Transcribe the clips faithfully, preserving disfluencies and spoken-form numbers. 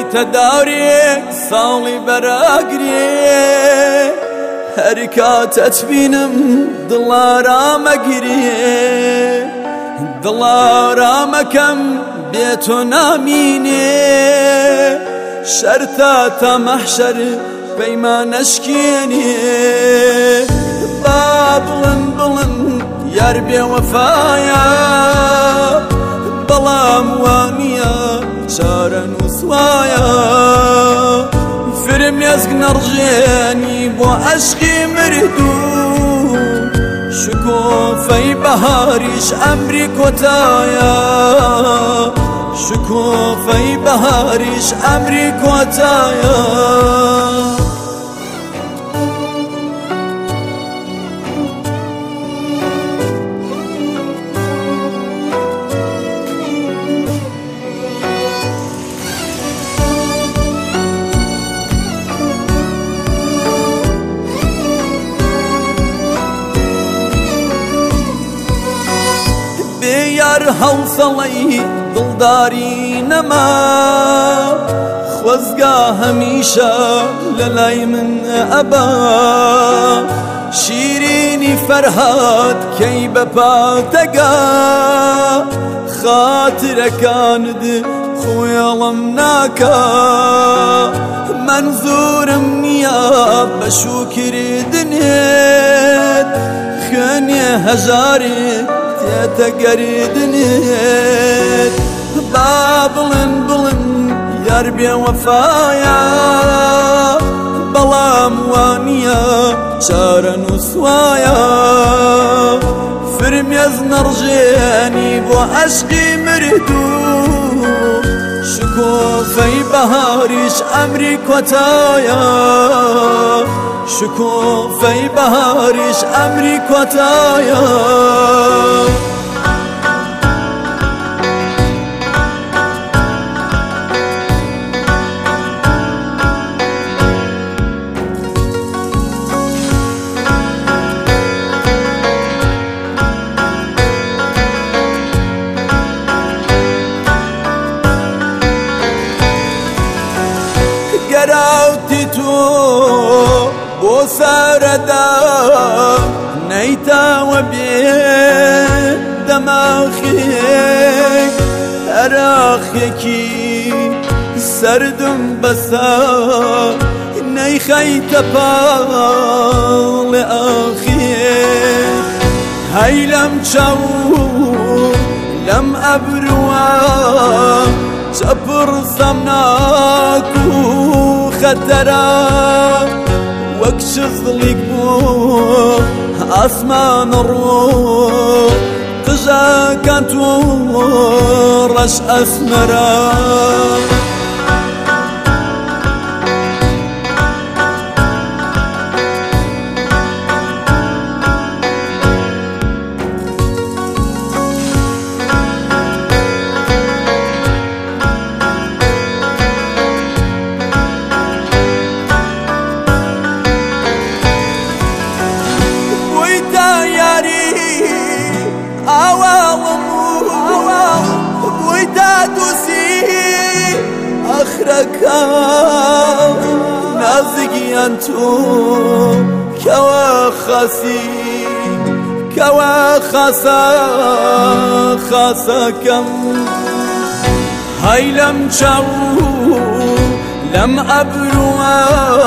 بێتە داورێک ساڵی بەراگرێ هەر کاتەت بینم دڵارامەگرێ دڵارامەکەم بێ تۆ نامینێ شەرتا تا مەحشەر پەیمانەشکێنێ با بڵند بڵند یار بێوەفایە بەڵام وانییە چارە نووسوایە فرم ێزگ نەڕژێنی بۆ عەشقی مردوو شکۆفەی بەهاریش ئەمری کۆتایە شکۆفەی بەهاریش ئەمری کۆتایە یار هەوسەڵەی دڵداری نەما خۆزگا هەمیشە لە لای من ئەبا شیرینی فەرهاد کەی بەپاتەگا خاترەکاند خۆیاڵم ناکا منزورم نییە بە شوکردنێت خوێنێ هەژارێت تێتەگەریدنێت با بڵند بڵند یار بێوەفایە بەڵام وانییە چارە نووسوایە فرمێز نەڕژێنی بۆ عەشقی مردوو شکۆفەی بەهاریش ئەمری کۆتایە شکۆفەی بەهاریش ئەمری کۆتایە گەراوتی تۆ بۆ سارەدا نەیتاوە بێ دەماخێک هەراخێکی سەردم بەسا نەیخەیتە پاڵێ ئاخێک هەی لەم چاو لەم ئەبرووە چەپڕسەم ناک و خەتەرە وەک شزڵیک بوو ئاسمانە ڕوو قژەکان تۆ ڕەش ئەسمەرە نازگیان تو کەوا خاسی کەوا خاسە خاسەکەم هەی لەم چاو لەم ئەبرووە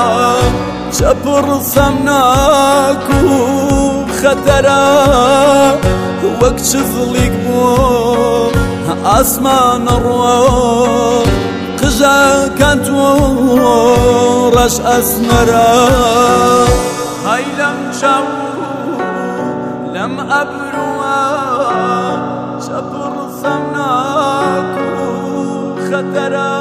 چەپڕسەم ناک و خەتەرە وەک چزڵیک بوو ئاسمانە ڕوە قژەکان تۆ ڕەش ئەسمەرە هەی لەم چاو لەم ئەبرووە چەپڕسەم ناک و خەتەرە